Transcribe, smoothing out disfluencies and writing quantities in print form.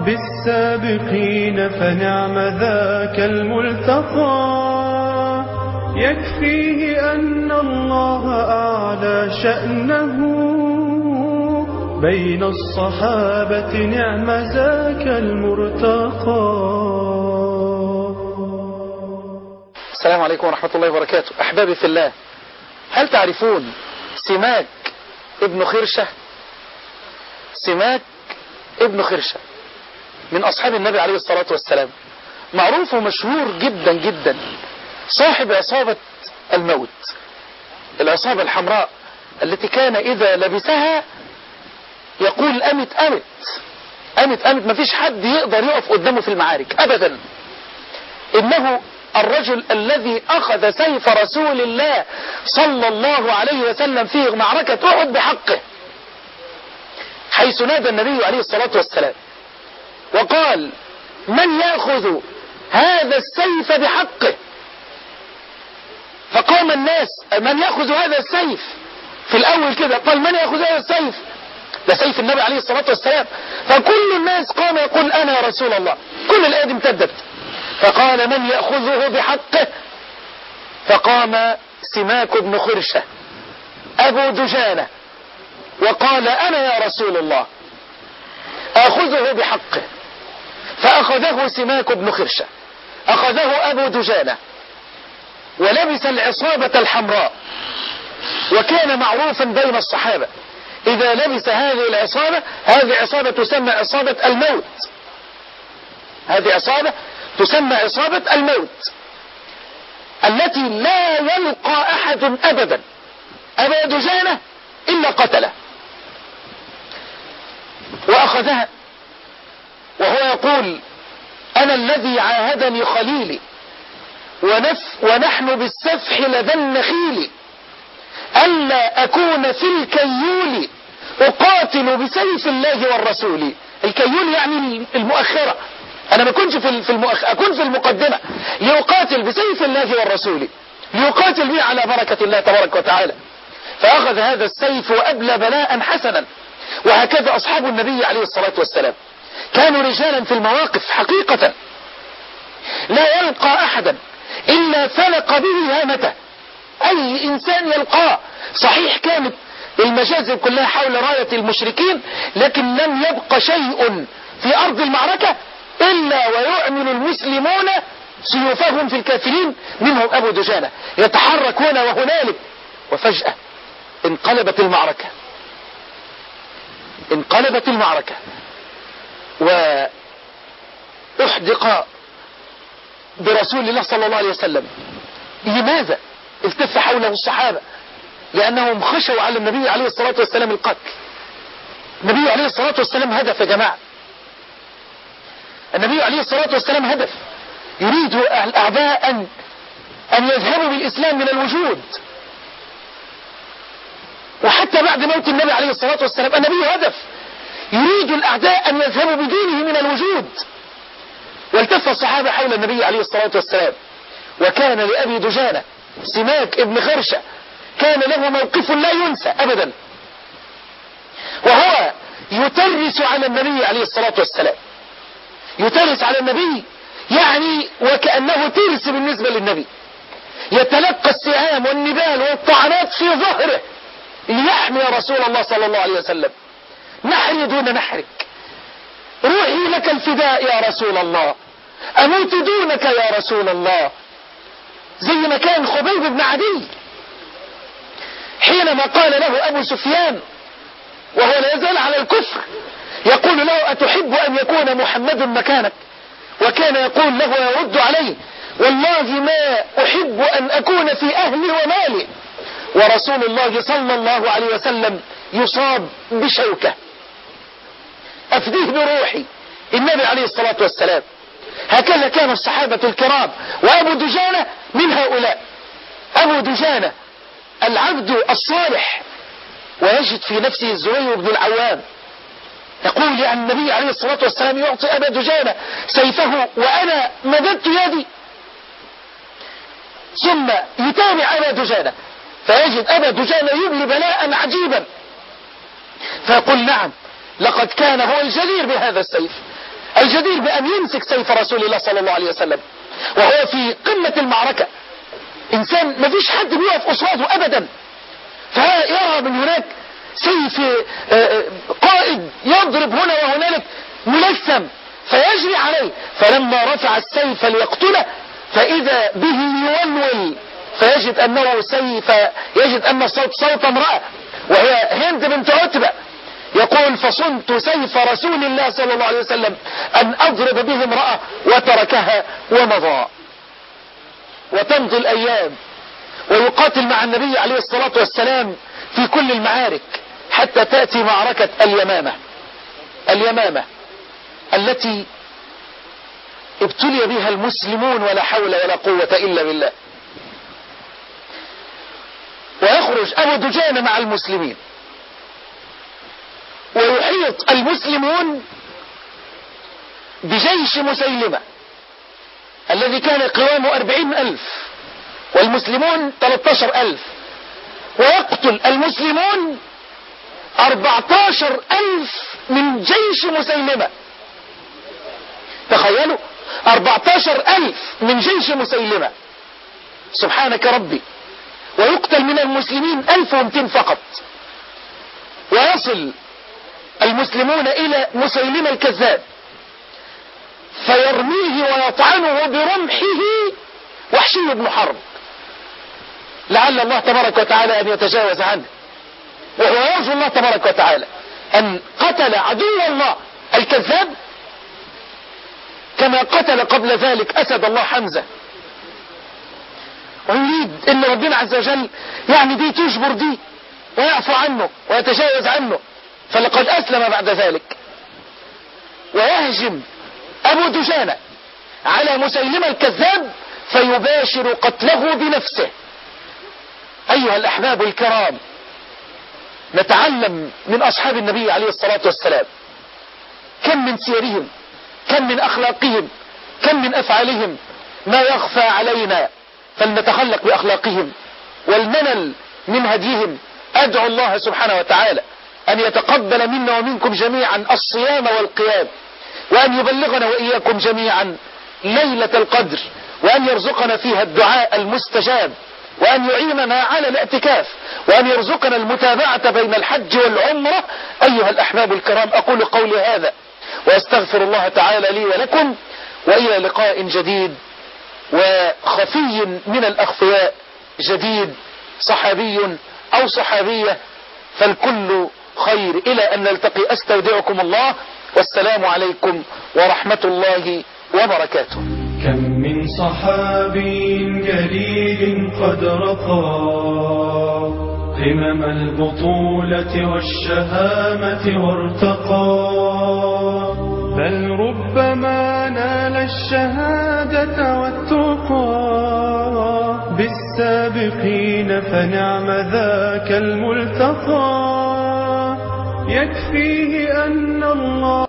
بالسابقين فنعم ذاك الملتقى. يكفيه أن الله أعلى شأنه بين الصحابة، نعم ذاك المرتقى. السلام عليكم ورحمة الله وبركاته. أحبابي في الله، هل تعرفون سماك ابن خرشة؟ سماك ابن خرشة من أصحاب النبي عليه الصلاة والسلام، معروف ومشهور جدا جدا، صاحب عصابة الموت، العصابة الحمراء التي كان إذا لبسها يقول أمت أمت أمت أمت، ما فيش حد يقدر يقف قدامه في المعارك أبدا. إنه الرجل الذي أخذ سيف رسول الله صلى الله عليه وسلم في معركة أحد بحقه، حيث نادى النبي عليه الصلاة والسلام وقال: من يأخذ هذا السيف بحقه؟ فقام الناس: من يأخذ هذا السيف؟ في الأول كده قال: من يأخذ هذا السيف؟ ده سيف النبي عليه الصلاة والسلام. فكل الناس قام يقول: أنا يا رسول الله. كل الآيات امتدت، فقال: من يأخذه بحقه؟ فقام سماك بن خرشة أبو دجانة وقال: أنا يا رسول الله أخذه بحقه. فأخذه سماك بن خرشة، أخذه أبو دجانة ولبس العصابة الحمراء. وكان معروفا بين الصحابة إذا لبس هذه العصابة، هذه عصابة تسمى عصابة الموت، هذه عصابة تسمى عصابة الموت، التي لا يلقى أحد أبدا أبا دجانة إلا قتله. وأخذها وهو يقول: أنا الذي عاهدني خليلي ونحن بالسفح لدى النخيل، ألا أكون في الكيول أقاتل بسيف الله والرسول. الكيول يعني المؤخرة، أنا ما كنتش أكون في المقدمة، ليقاتل بسيف الله والرسول، ليقاتل به على بركة الله تبارك وتعالى. فأخذ هذا السيف وأبلى بلاء حسنا. وهكذا أصحاب النبي عليه الصلاة والسلام كانوا رجالا في المواقف حقيقة، لا يلقى أحدا إلا فلق به هامته، أي إنسان يلقاه. صحيح كانت المجازر كلها حول راية المشركين، لكن لم يبق شيء في أرض المعركة إلا ويعمل المسلمون سيوفهم في الكافرين، منهم أبو دجانة، يتحرك هنا وهنالك. وفجأة انقلبت المعركة، انقلبت المعركة وأحدق برسول الله صلى الله عليه وسلم. لماذا؟ التف حوله الصحابة لأنهم خشوا على النبي عليه الصلاة والسلام القتل. النبي عليه الصلاة والسلام هدف يا جماعة، النبي عليه الصلاة والسلام هدف، يريد الأعداء أن يذهبوا بالإسلام من الوجود. وحتى بعد موت النبي عليه الصلاة والسلام النبي هدف، يريد الأعداء أن يذهبوا بدينه من الوجود. والتف الصحابة حول النبي عليه الصلاة والسلام. وكان لأبي دجانة سماك ابن خرشة كان له موقف لا ينسى أبدا، وهو يترس على النبي عليه الصلاة والسلام، يترس على النبي يعني وكأنه ترس بالنسبة للنبي، يتلقى السهام والنبال والطعنات في ظهره ليحمي رسول الله صلى الله عليه وسلم. نحري دون نحرك، روحي لك الفداء يا رسول الله، أموت دونك يا رسول الله. زي ما كان خبيب بن عدي حينما قال له أبو سفيان وهو لا يزال على الكفر، يقول له: أتحب أن يكون محمد مكانك؟ وكان يقول له ويرد عليه: والله ما أحب أن أكون في أهلي ومالي. ورسول الله صلى الله عليه وسلم يصاب بشوكة، أفديه بروحي النبي عليه الصلاة والسلام. هكذا كان الصحابة الكرام، وأبو دجانة من هؤلاء. أبو دجانة العبد الصالح، ويجد في نفسه الزبير بن العوام يقول يعني النبي عليه الصلاة والسلام يعطي أبا دجانة سيفه وأنا مددت يدي، ثم يتابع أبا دجانة فيجد أبا دجانة يبلي بلاء عجيبا، فيقول: نعم، لقد كان هو الجدير بهذا السيف، الجدير بأن يمسك سيف رسول الله صلى الله عليه وسلم وهو في قمة المعركة، إنسان ما فيش حد بيقف قصاده أبدا، فيرى من هناك سيف قائد يضرب هنا وهنالك ملثم فيجري عليه، فلما رفع السيف ليقتله فإذا به يولول فيجد أنه سيف، يجد أن الصوت صوت امرأة وهي هند بنت عتبة، يقول فصنت سيف رسول الله صلى الله عليه وسلم أن أضرب به امرأة وتركها ومضى. وتمضي الأيام ويقاتل مع النبي عليه الصلاة والسلام في كل المعارك حتى تأتي معركة اليمامة التي ابتلي بها المسلمون ولا حول ولا قوة إلا بالله. ويخرج أبو دجانة مع المسلمين ويحيط المسلمون بجيش مسيلمة الذي كان قوامه 40,000 والمسلمون 13,000، ويقتل المسلمون 14,000 من جيش مسيلمة. تخيلوا 14,000 من جيش مسيلمة، سبحانك ربي. ويقتل من المسلمين 1200 فقط، ويصل المسلمون إلى مسيلمة الكذاب فيرميه ويطعنه برمحه وحشي بن حرب، لعل الله تبارك وتعالى أن يتجاوز عنه، وهو يرجو الله تبارك وتعالى أن قتل عدو الله الكذاب كما قتل قبل ذلك أسد الله حمزة، ويريد أن ربنا عز وجل يعني دي تجبر دي ويعفو عنه ويتجاوز عنه، فلقد أسلم بعد ذلك. ويهجم أبو دجانة على مسيلمة الكذاب فيباشر قتله بنفسه. أيها الأحباب الكرام، نتعلم من أصحاب النبي عليه الصلاة والسلام كم من سيرهم، كم من أخلاقهم، كم من أفعالهم ما يخفى علينا، فلنتخلق بأخلاقهم ولننل من هديهم. أدعو الله سبحانه وتعالى أن يتقبل منا ومنكم جميعا الصيام والقيام، وأن يبلغنا وإياكم جميعا ليلة القدر، وأن يرزقنا فيها الدعاء المستجاب، وأن يعيننا على الاعتكاف، وأن يرزقنا المتابعة بين الحج والعمرة. أيها الأحباب الكرام، أقول قولي هذا وأستغفر الله تعالى لي ولكم، وإلى لقاء جديد وخفي من الأخفياء جديد، صحابي أو صحابية، فالكل خير. إلى أن نلتقي أستودعكم الله، والسلام عليكم ورحمة الله وبركاته. كم من صحابي جليل قد رقى قمم البطولة والشهامة وارتقى، بل ربما نال الشهادة والتقى بالسابقين، فنعم ذاك الملتقى. يكفيه أن الله